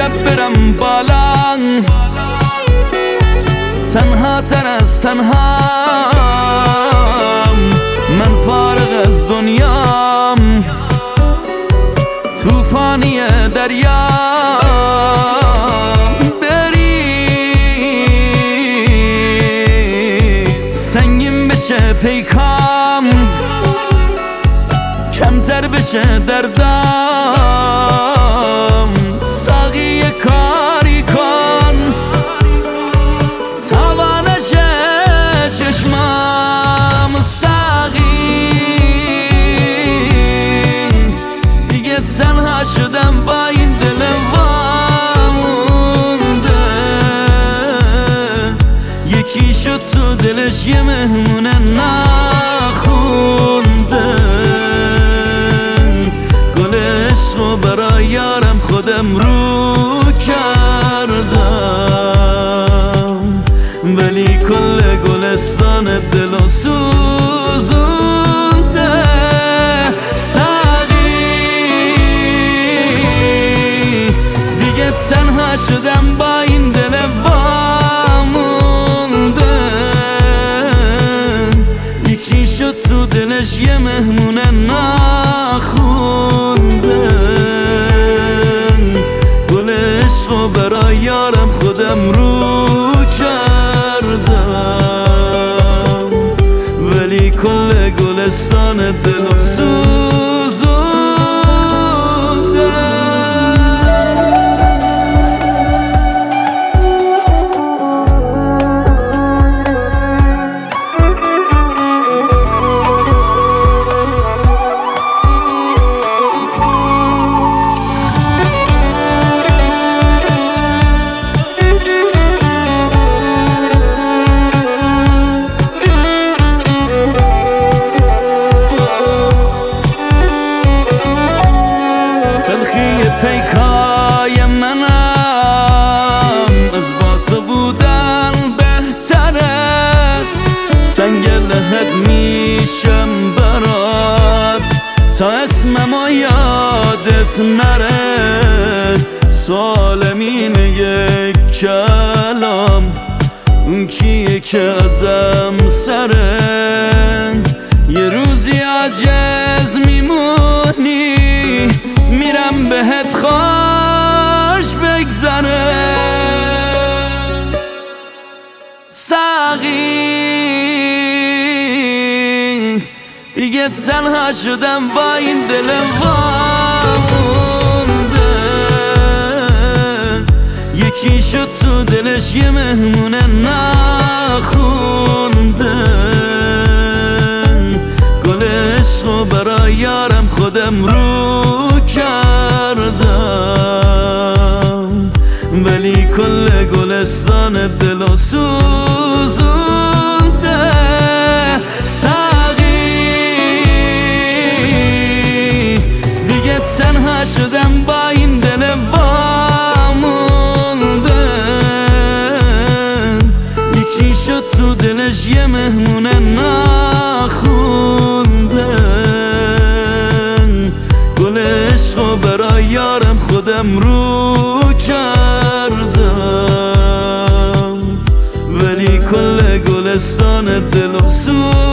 شب برم بالا، تنها تر از تنها من فارغ از دنیام، طوفانی دریا برید سنگین بشه پیکام، کمتر بشه دردام، ساقی کاری کن تا نشه چشمام، ساقی دیگه تنها شدم با این دل وامونده، یکی شد تو دلش یه مهمونه نخونده، و برای یارم خودم رو کردم، ولی کل گلستان دلو سوزونده، ساقی دیگه تنها شدم با این دل وامونده، یکی شد تو دلش یه مهمونه نخونده، و برای یارم خودم رو کردم، ولی کل گلستان دلم سوزونده. پیکای منم از با تو بودن بهتره، سنگ لحد میشم برات تا اسممو یادت نره، سوالم اینه یک کلام، اون کیه که ازم سره، یه روزی عاجز میمونی میرم بهت خوش بگذره، ساقی دیگه تنها شدم با این دل وامونده، یکی شد تو دلش یه مهمونه نخونده، گل عشق و برای یارم خودم رو کردم، ولی کل گلستان دلو سوزونده، ساقی دیگه تنها شدم با این دل وامونده، یکی شد تو دلش یه مهمونه نخونده، گل عشق و برای یارم خودم رو کردم، ولی کل گلستان دلم سوزونده.